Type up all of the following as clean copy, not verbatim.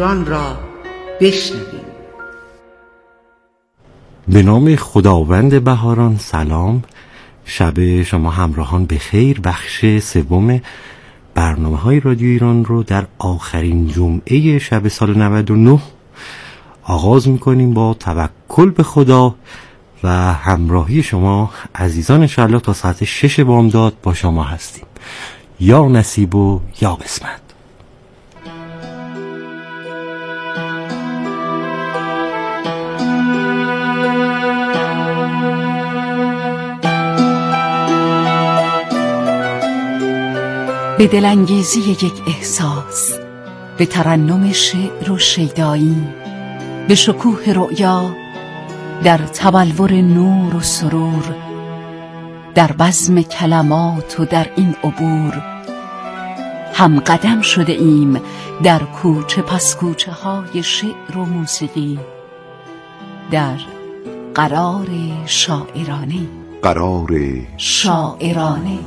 رادیوییران را بشنویم. به نام خداوند بهاران. سلام، شب شما همراهان بخیر. بخش سوم برنامه‌های رادیو ایران رو در آخرین جمعه شب سال 99 آغاز می‌کنیم با توکل به خدا و همراهی شما عزیزان. انشاءالله تا ساعت 6 بامداد با شما هستیم. یا نصیب و یا قسمت. به دلانگیزی یک احساس، به ترنم شعر و شیدایی، به شکوه رؤیا، در تبلور نور و سرور، در بزم کلمات و در این عبور، هم قدم شده ایم در کوچه پس کوچه های شعر و موسیقی، در قرار شاعرانه. قرار شاعرانه.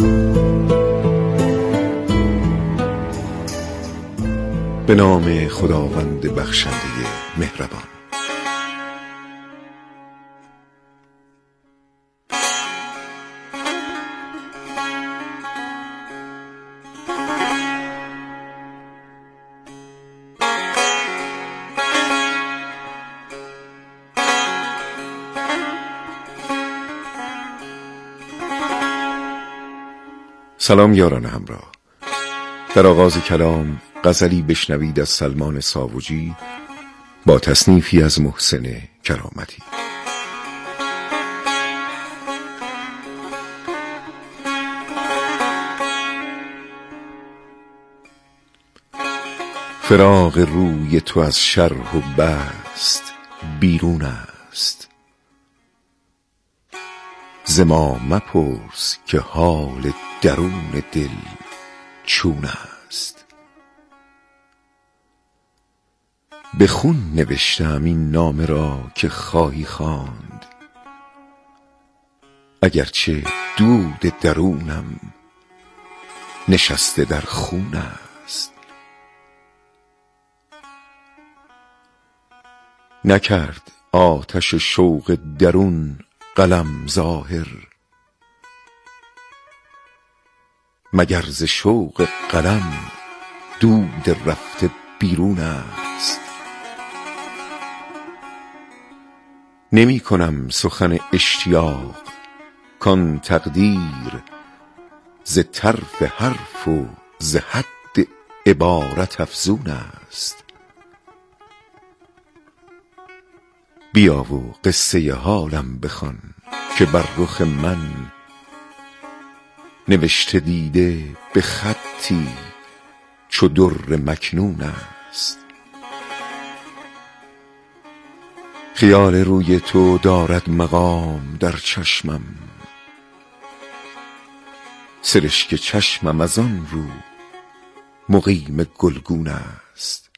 به نام خداوند بخشنده مهربان. سلام یاران همراه. در آغاز کلام غزلی بشنوید از سلمان ساوجی با تصنیفی از محسن کرامتی. فراق روی تو از شرح و بست بیرون است، ز ما مپرس که حال درون دل چون است. به خون نوشتم این نامه را که خواهی خواند، اگرچه دود درونم نشسته در خون است. نکرد آتش شوق درون قلم ظاهر، مگر ز شوق قلم دود رفته بیرون است. نمی کنم سخن اشتیاق کان تقدیر ز طرف حرف و ز حد عبارت افزون است. بیا و قصه حالم بخوان که بر رخ من نوشته دیده به خطی چو در مکنون است. خیال روی تو دارد مقام در چشمم، سرشک چشمم از آن رو مقیم گلگون است.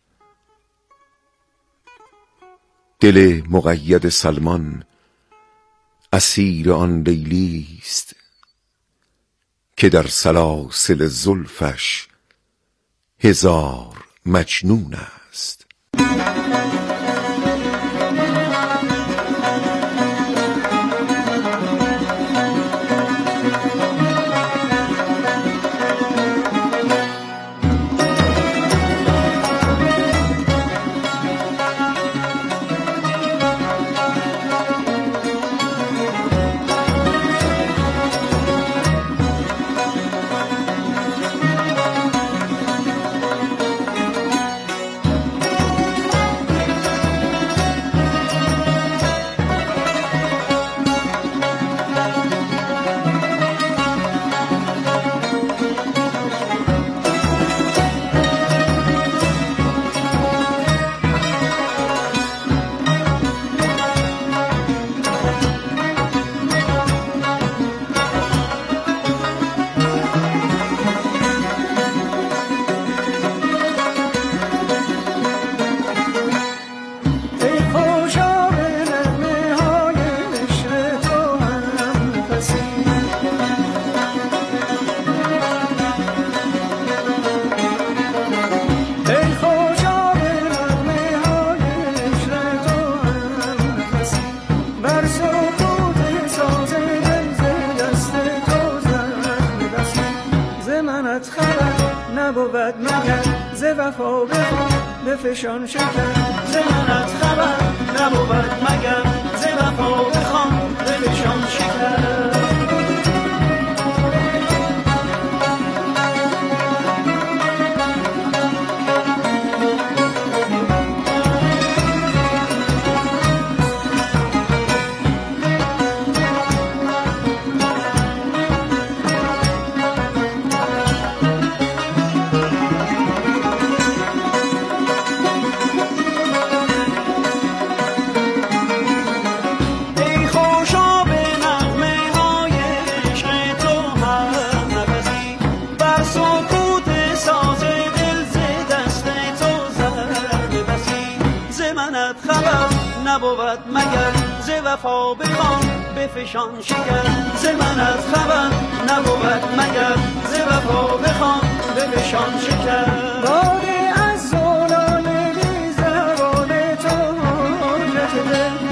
دل مقید سلمان اسیر آن لیلی است که در سلاسل زلفش هزار مجنون است. وفا بفشان شکر، ز منت خبر نبود مگر، ز وفا بخوان بفشان شکر. نبود مگر، ز وفا بخوان بفشان شکر، ز منت خبر نبود مگر، ز وفا بخوان بفشان شکر. باده از زلال بی زبان تو حجت دل،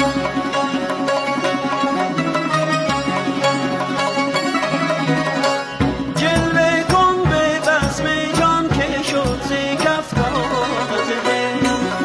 جلوه کن به بزم جان که شد ز کف طاقت دل.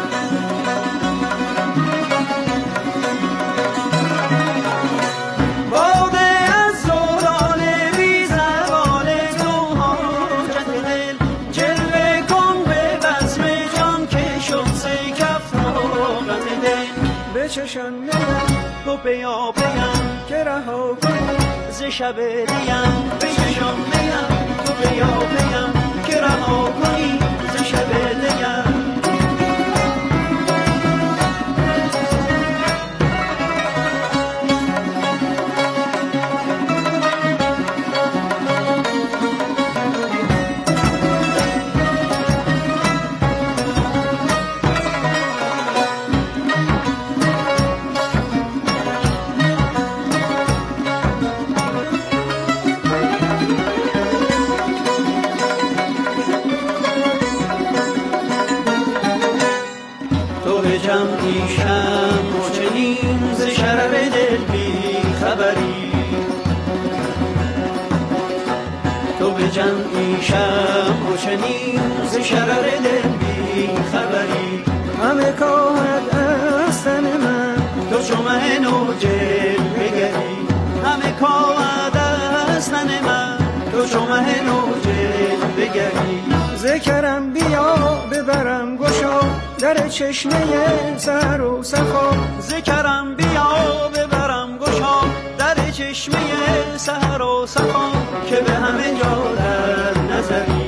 چشم نیم تو بیا بیم که رها کنی ز شب دیم، به چشم نیم تو بیا بیم که رها کنی ز شب دیم. جمعی شم و چنین ز شرر دل بی خبری، تو به جمعی شم و چنین ز شرر دل بی خبری. همه کاهد از تن من تو چو مه نو جلوه گری، همه کاهد از تن من تو چو مه نو جلوه گری. ذکرم بیا ببرم گشا در چشمه سحر و صفا، ذکرم بیا ببرم گشا در چشمه سحر و صفا، که به همه جا در نظری.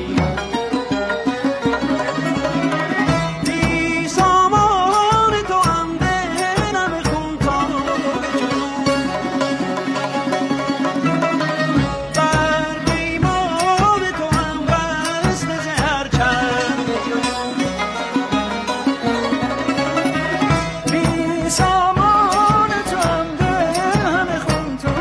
بی سامان تو هم دلم خون تا به جنون، بر بیمار تو هم بسته ز هر چند جنون. بی سامان تو هم دلم خون تا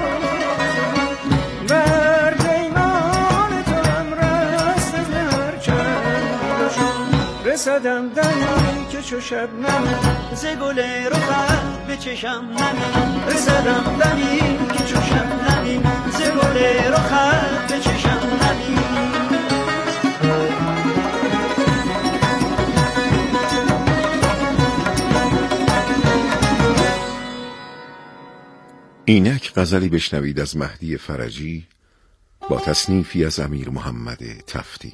بر بیمار تو هم رسته ز هر چند جنون. رسدم دمی که چو شبنم ز گل رخت به چشم نمی، رسدم دمی که چو شبنمی ز گل رخت به چشم نمی. اینک غزلی بشنوید از مهدی فرجی با تصنیفی از امیر محمد تفتی.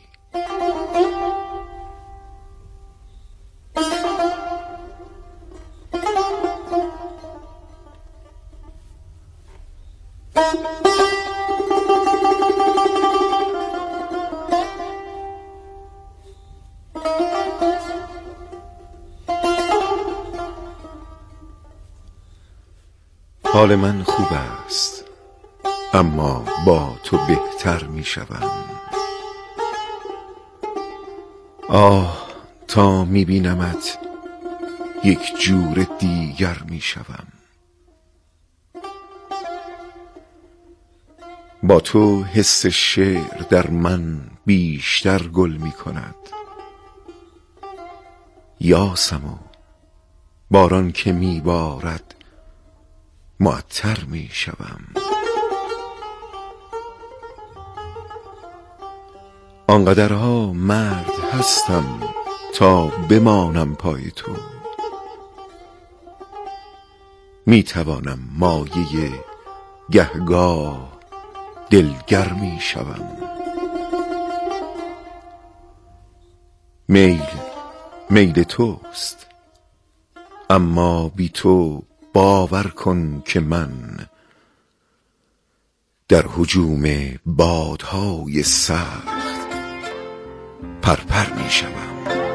حال من خوب است اما با تو بهتر می شوم. آه تا می بینمت یک جور دیگر می شوم. با تو حس شعر در من بیشتر گل می کند. یاسمو باران که می بارد معطر می شوم. آنقدرها مرد هستم تا بمانم پای تو، می توانم مایه گهگاه دلگر می شوم. میل توست، اما بی تو باور کن که من در هجوم بادهای سخت پرپر می شوم.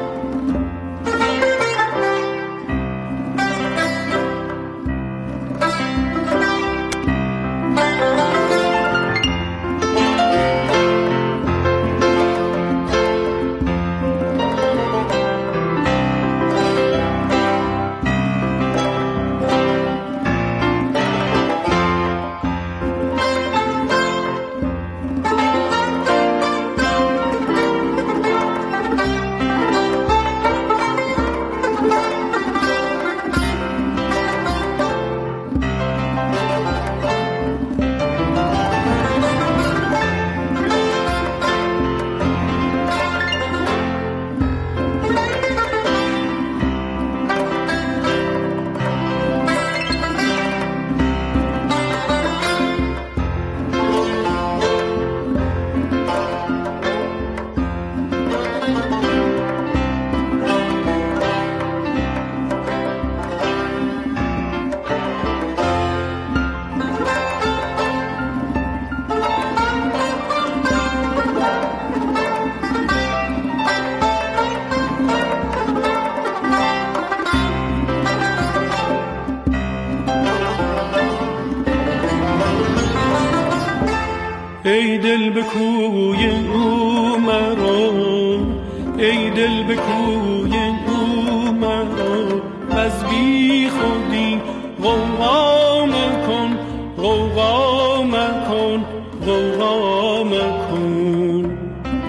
ای دل به کوی او مرو، ای دل به کوی او مرو، از بی خودی غوغا مکن، غوغا مکن، غوغا مکن.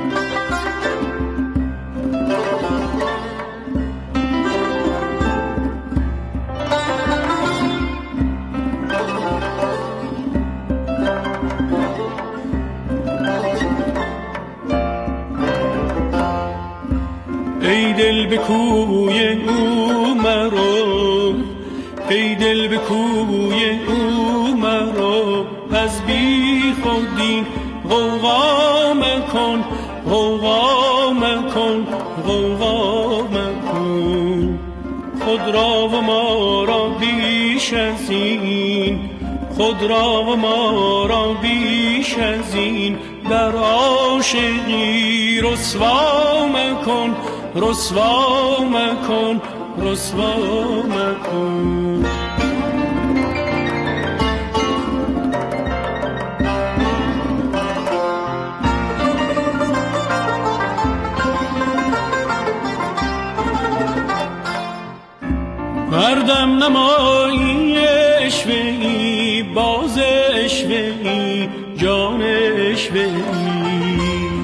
ای دل به کوی او مرو، ای دل به کوی او مرو، از بی خودی غوغا مکن، غوغا مکن، غوغا مکن. خود را و ما را بیش از این، خود را و ما را بیش از این، در عاشقی رسوا مکن، رسوا مکن، رسوا مکن. هردم نمایی عشوه‌ای، باز عشوه‌ای، جان عشوه‌ای.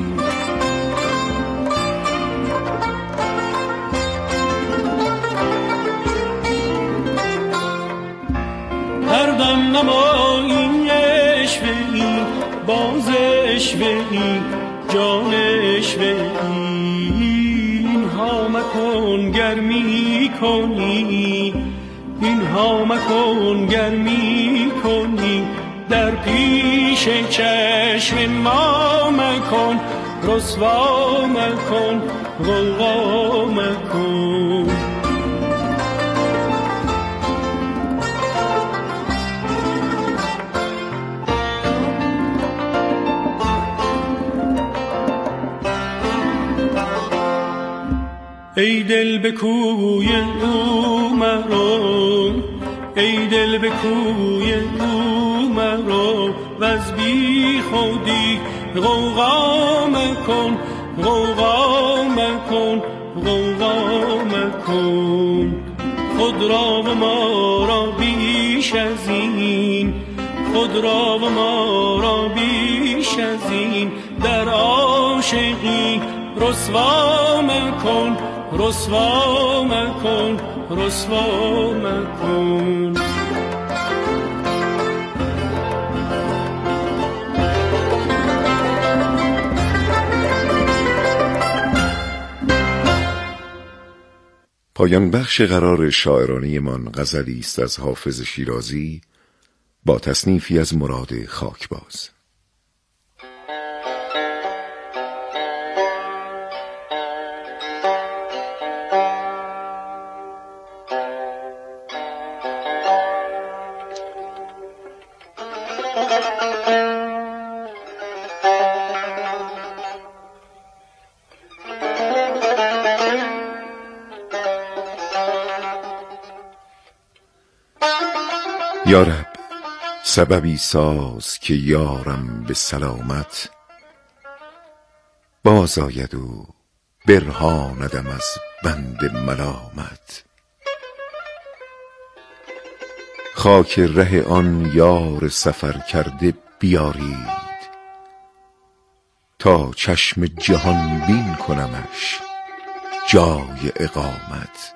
هردم نمایی عشوه‌ای، باز عشوه‌ای، جان عشوه‌ای. اینها مکن گر می کنی، اینها مکن گر می کنی، در پیش چشم ما مکن، رسوا مکن، غوغا مکن. ای دل به کوی او مرو، ای دل به کوی او مرو، وز بی خودی غوغا مکن، غوغا مکن، غوغا مکن. خود را و ما را بیش از این، خود را و ما را بیش از این، در عاشقی رسوا مکن، رسوا مکن، رسوا مکن. پایان بخش قرار شاعرانه من غزلی است از حافظ شیرازی با تصنیفی از مراد خاکباز. یارب سببی ساز که یارم به سلامت باز آید و برهاندم از بند ملامت. خاک ره آن یار سفر کرده بیارید تا چشم جهان بین کنمش جای اقامت.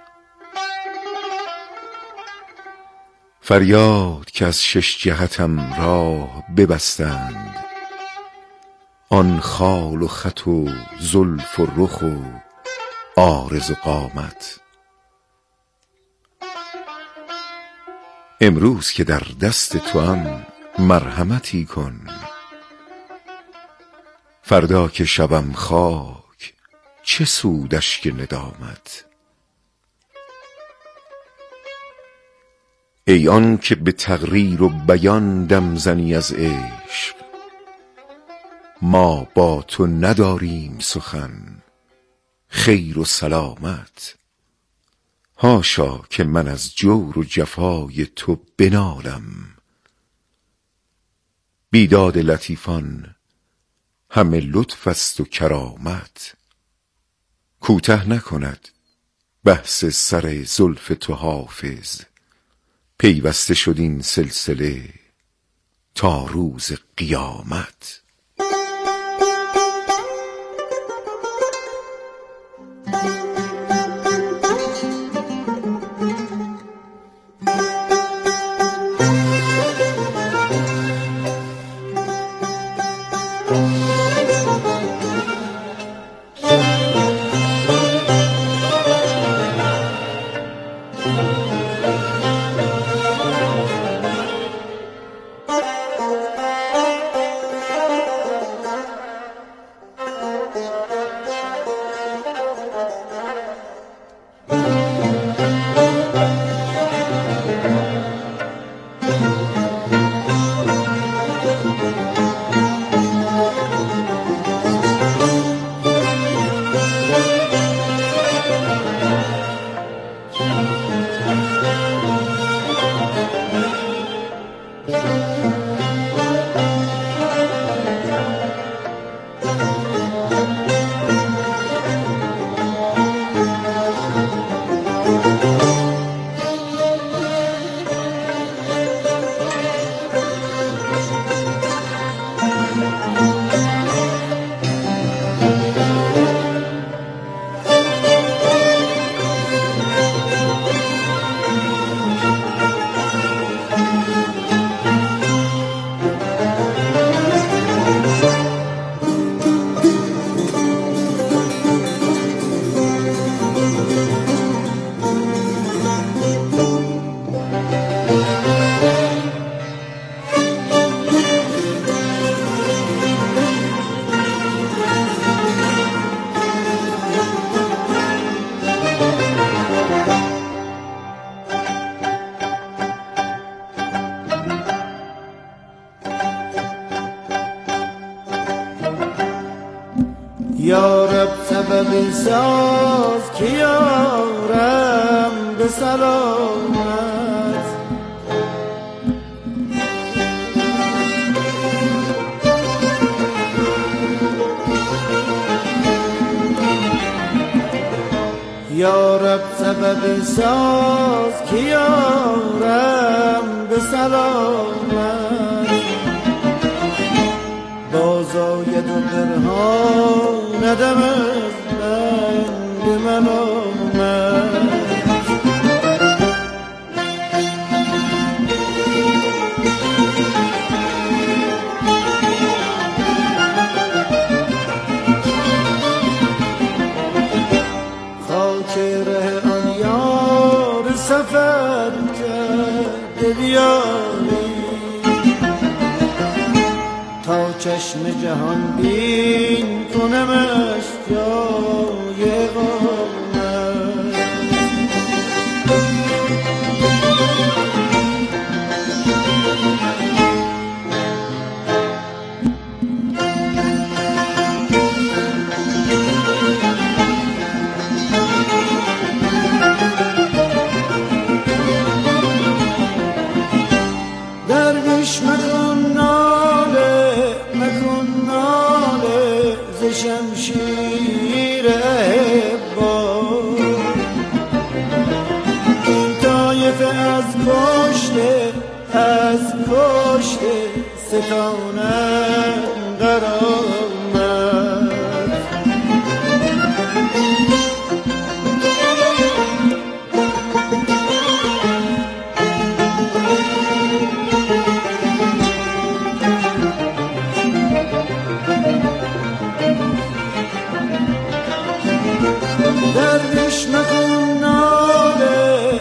فریاد که از 6 جهتم راه ببستند، آن خال و خط و زلف و رخ و عارض و قامت. امروز که در دست توام مرحمتی کن، فردا که شبم خاک چه سودش که ندامت. ای آن که به تقریر و بیان دم زنی از عشق، ما با تو نداریم سخن خیر و سلامت. حاشا که من از جور و جفای تو بنالم، بیداد لطیفان همه لطف است و کرامت. کوته نکند بحث سر زلف تو حافظ، پیوسته شد این سلسله تا روز قیامت. یارب سبب ساز که یارم به سلامت، یارب سبب ساز که یارم به سلامت، باز آید و برهاندم از بند ملامت. خاک ره آن کرده بیاری تا چشم جهان بین کنمش جای قامت. درویش مکن ناله ز شمشیر احبا، این طایفه از کشته ستانم قرامت. درویش مکن ناله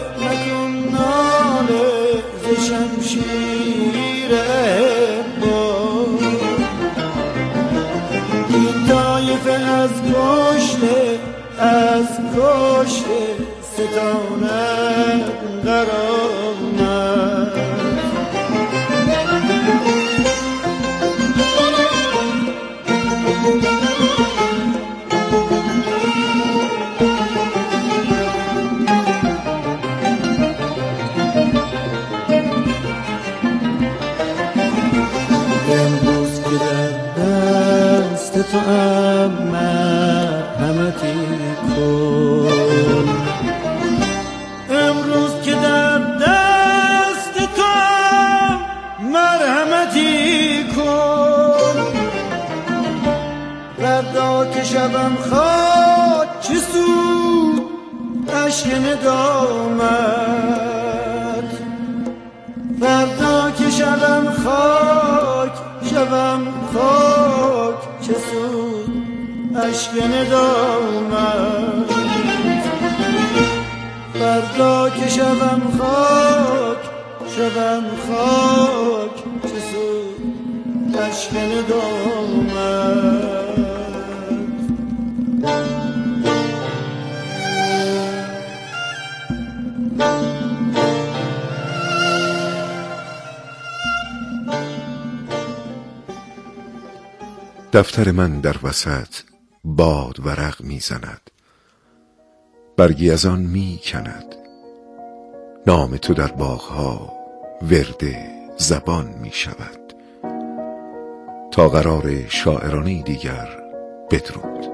ز شمشیر احبا، این طایفه از کشته ستانم قرامت. امروز که در دست تو مرحمتی کن، امروز که در دست تو مرحمتی کن. فردا که شبم خاک چه سود اشک ندامت، فردا که شبم خاک چه سود اشک ندامت، فردا که شبم خاک چه سود اشک ندامت. دفتر من در وسط باد ورق میزند، برگی از آن میکند، نام تو در باغها ورد زبان میشود. تا قرار شاعرانه دیگر، بدرود.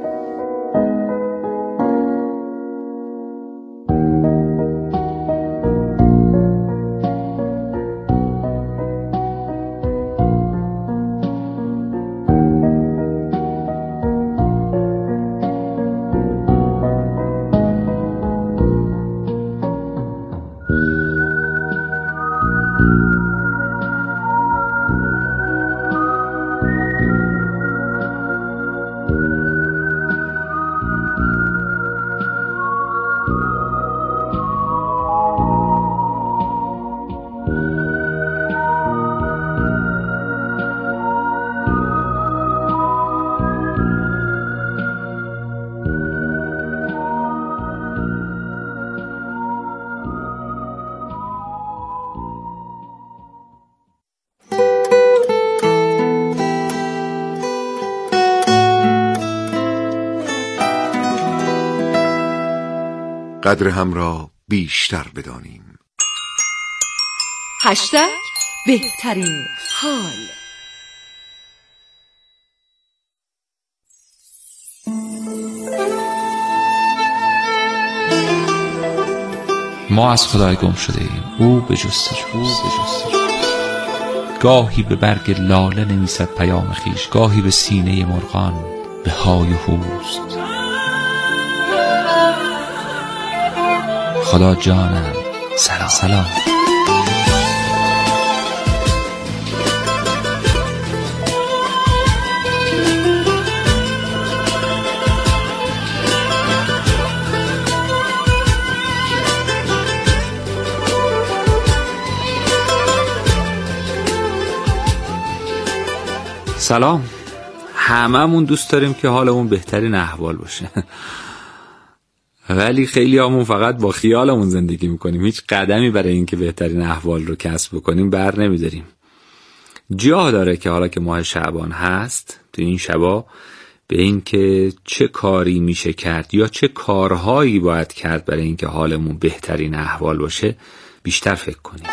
قدر هم را بیشتر بدانیم. هشتگ بهترین حال. ما از خدای گم شده ایم، او به جستجو. گاهی به برگ لاله نویسد پیام خویش، گاهی به سینه مرغان به های و هوست. خدا جانم سلام. سلام. هممون دوست داریم که حالمون بهترین احوال باشه ولی خیلی همون فقط با خیالمون زندگی میکنیم، هیچ قدمی برای این که بهترین احوال رو کسب بکنیم بر نمیداریم. جا داره که حالا که ماه شعبان هست تو این شبا به این که چه کاری میشه کرد یا چه کارهایی باید کرد برای این که حالمون بهترین احوال باشه بیشتر فکر کنیم.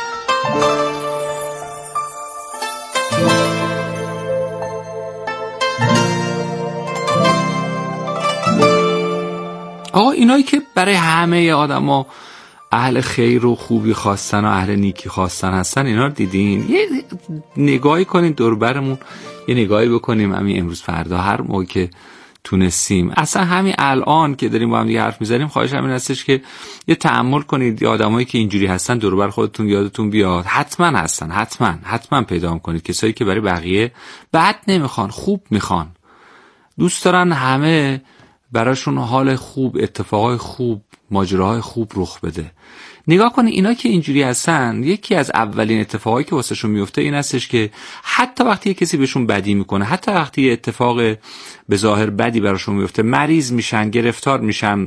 اینایی که برای همه آدما اهل خیر و خوبی خواستن و اهل نیکی خواستن هستن، اینا رو دیدین؟ یه نگاهی کنین دور برمون، یه نگاهی بکنیم همین امروز فردا هر موقع که تونستیم، اصلا همین الان که داریم با هم دیگه حرف میزنیم، خواهش همین هستش که یه تأمل کنید. آدمایی که اینجوری هستن دور بر خودتون یادتون بیاد، حتما هستن، حتما پیدا کنید. کسایی که برای بقیه بد نمیخوان، خوب میخوان، دوست دارن همه براشون حال خوب، اتفاقای خوب، ماجراهای خوب رخ بده. نگاه کنید اینا که اینجوری هستن، یکی از اولین اتفاقایی که واسهشون میفته این هستش که حتی وقتی کسی بهشون بدی میکنه، حتی وقتی اتفاق به ظاهر بدی براشون میفته، مریض میشن، گرفتار میشن،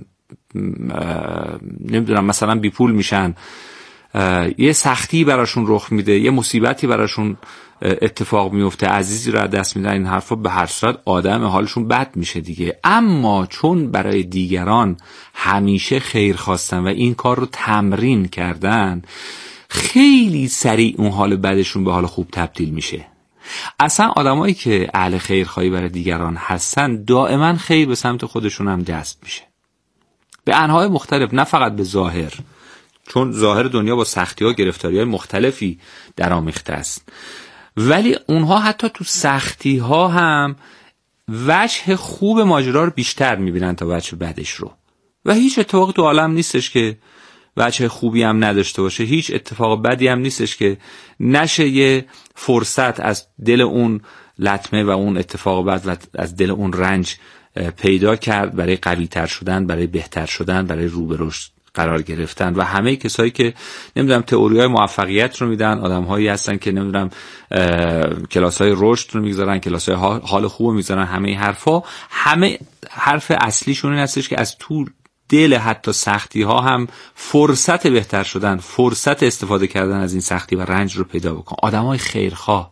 نمیدونم مثلا بی پول میشن، یه سختی براشون رخ میده، یه مصیبتی براشون اتفاق میفته، عزیزی رو از دست میدن، این حرفا به هر صورت آدم حالشون بد میشه دیگه. اما چون برای دیگران همیشه خیر خواستن و این کار رو تمرین کردن، خیلی سریع اون حال بدشون به حال خوب تبدیل میشه. اصلا آدمایی که اهل خیرخواهی برای دیگران هستن دائما خیر به سمت خودشون هم جذب میشه به انواع مختلف، نه فقط به ظاهر، چون ظاهر دنیا با سختی‌ها و گرفتاری‌های مختلفی درآمیخته است، ولی اونها حتی تو سختی‌ها هم وجه خوب ماجرا رو بیشتر می‌بینن تا وجه بدش رو. و هیچ اتفاقی تو عالم نیستش که وجه خوبی هم نداشته باشه، هیچ اتفاق بدی هم نیستش که نشه یه فرصت از دل اون لطمه و اون اتفاق بد و از دل اون رنج پیدا کرد برای قوی‌تر شدن، برای بهتر شدن، برای رو به رشد قرار گرفتن. و همه کسایی که نمیدونم تئوری‌های موفقیت رو میدن، آدم‌هایی هستن که نمیدونم کلاس‌های رشد رو میگذارن، کلاس‌های حال خوب رو میگذارن، همه حرفا، همه حرف اصلیشون این هستش که از تو دل حتی سختی‌ها هم فرصت بهتر شدن، فرصت استفاده کردن از این سختی و رنج رو پیدا بکن. آدمای خیرخواه،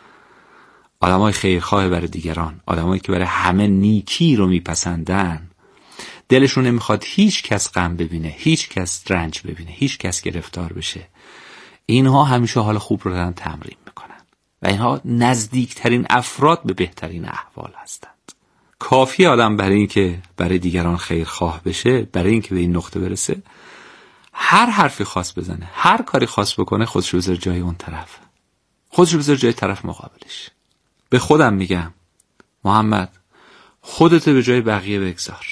آدمای خیرخواه برای دیگران، آدمایی که برای همه نیکی رو میپسندن، دلشون نمیخواد هیچ کس غم ببینه، هیچ کس رنج ببینه، هیچ کس گرفتار بشه. اینها همیشه حال خوب رو دارن تمرین میکنن و اینها نزدیکترین افراد به بهترین احوال هستند. کافی آدم برای این که برای دیگران خیرخواه بشه، برای این که به این نقطه برسه، هر حرفی خاص بزنه، هر کاری خاص بکنه، خودشو بذاره جای اون طرف، خودشو بذاره جای طرف مقابلش. به خودم میگم محمد، خودت به جای بقیه بگذار.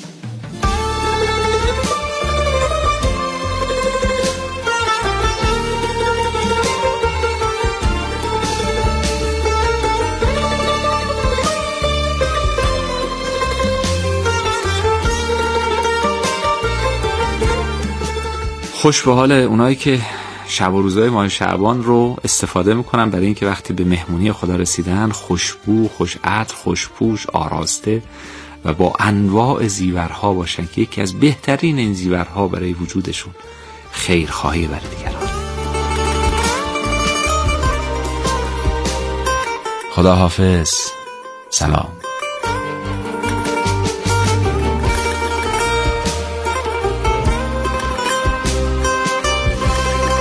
خوش به حال اونایی که شب و روزهای ماه شعبان رو استفاده میکنن برای اینکه وقتی به مهمونی خدا رسیدن خوشبو، خوش عطر، خوشپوش، آراسته و با انواع زیورها باشن که یکی از بهترین این زیورها برای وجودشون خیرخواهی برای دیگران. خدا حافظ. سلام.